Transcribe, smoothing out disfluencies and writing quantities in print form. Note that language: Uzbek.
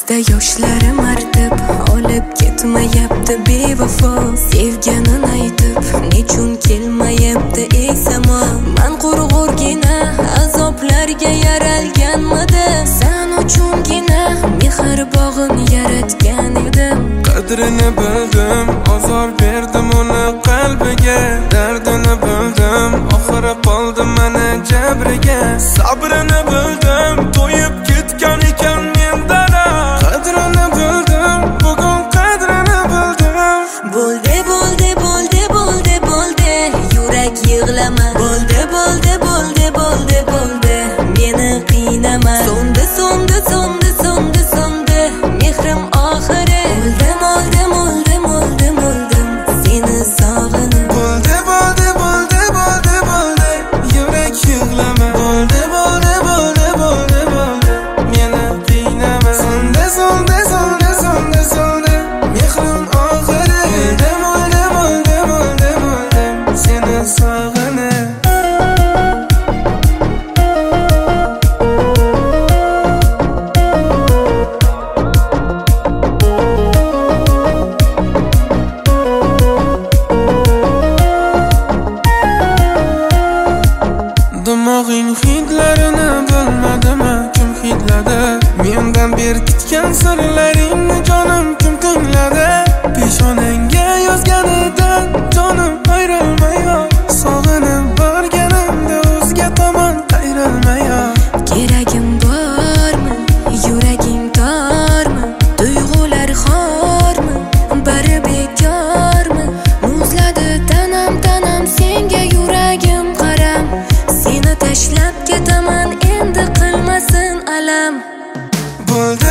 Ko'zda yoshlarim artib, olib ketmayapti bevafo. Sevganin aytib, nechun kelmayapti ey samo. Men qurg'urgina azoblarga yaralganmidi. Sen uchungina mehr bog'in yaratgan edim. Qadrini bildim, ozor berdim uni qalbiga. Dardini bildim, oxiri qoldim mana jabriga. Sabrini bildim, to'yib ketgan ekan mendan. Qadrini bildim, bugun qadrini bildim. Bo'ldi, bo'ldi, bo'ldi, bo'ldi, bo'ldi, yurak yig'lama. Bo'ldi, bo'ldi, bo'ldi, bo'ldi, bo'ldi, meni qiynama. So'ndi, so'ndi, so'ndi, so'ndi, so'ndi, mehrim oxiri. O'ldim, o'ldim, o'ldim, o'ldim, o'ldim, seni sog'inib. Bo'ldi, bo'ldi, bo'ldi, bo'ldi, bo'ldi, yurak yig'lama. Bo'ldi, bo'ldi, bo'ldi, bo'ldi, bo'ldi, meni qiynama. So'ndi, so'ndi, so'ndi, so'ndi, so'ndi, mehrim oxiri. O'ldim, o'ldim, o'ldim, o'ldim, o'ldim, seni sog'inib. Dimog'ing hidlarini bilmadimi, kim hidladi? Mendan berkitgan sirlaringni jonim kim tingladi? Peshonangga yozganidan jonim ayrilmayoq, sog'inib borganimda o'zga tomon qayrilmayoq. Keragim bormi, yuraging tormi, tuyg'ular xormi, bari bekormi? Muzladi tanam, tanam, senga yuragim qaram. Seni tashlab ketaman, endi qilmasin alam. Bo'ldi,